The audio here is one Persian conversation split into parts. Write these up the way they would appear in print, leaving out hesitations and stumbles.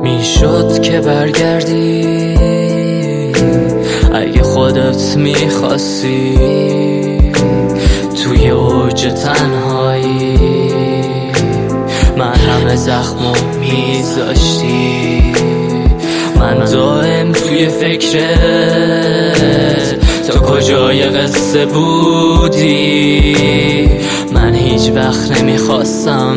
میشد که برگردی اگه خودت میخواستی، توی اوج تنهایی من همه زخمو میذاشتی. من دائم توی فکرت تو کجای قصه بودی. من هیچ وقت نمیخواستم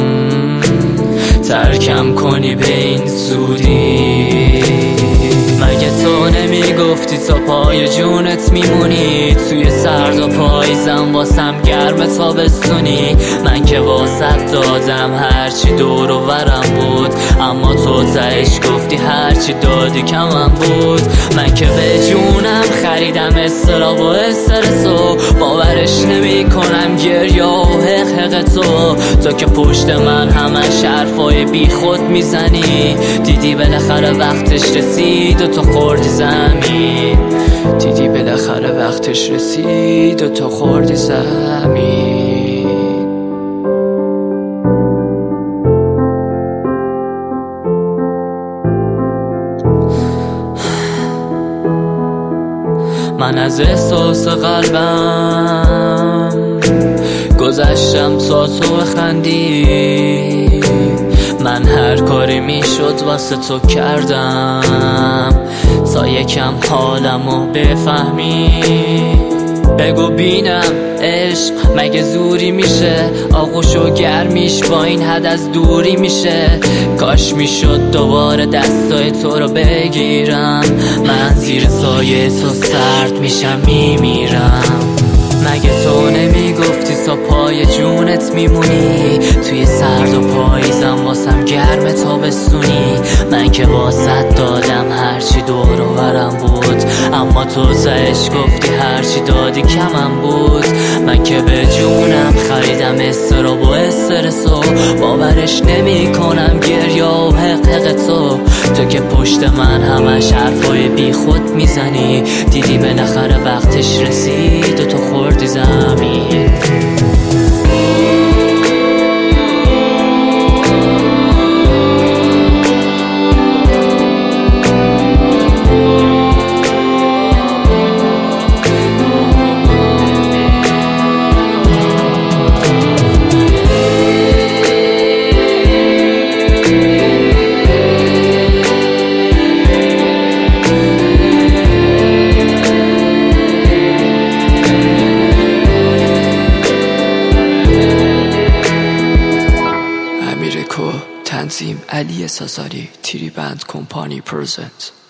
ترکم کنی به این زودی. مگه تو نمیگفتی تا پای جونت میمونی، توی سرد و پاییزم واسم گرم تابستونی. من که واسط دادم هرچی دور و برم بود، اما تو تهش گفتی هرچی دادی کمم بود. من که به جونم خریدم استراب و استرسو، باورش نمی کنم گریه و حق تو که پشت من همش حرفای بی خود میزنی. دیدی بالاخره وقتش رسید و تو خوردی زمین. دیدی بالاخره وقتش رسید و تو خوردی زمین. من از احساس قلبم گذشتم تا تو بخندی. من هر کاری میشد واسه تو کردم تا یکم حالمو بفهمی. بگو بینم عشق مگه زوری میشه، آغوش و گرمیش با این حد از دوری میشه. کاش میشد دوباره دستای تو رو بگیرم، من زیر سایه تو سرد میشم میمیرم. مگه تو نمیگفتی تا پای جونت میمونی، توی سرد و پاییزم واسم گرم تابستونی. من که واسط دادم هرچی دور و برم بود، اما تو تهش گفتی هرچی دادی کمم بود. من که به جونم خریدم استراب و استرسو، باورش نمی کنم گریه و حق تو که پشت من همش حرفای بی خود میزنی. دیدی بالاخره وقتش رسید و تو خوردی زمین. تنظیم علی سازاری، تیری بند کمپانی پرزنت.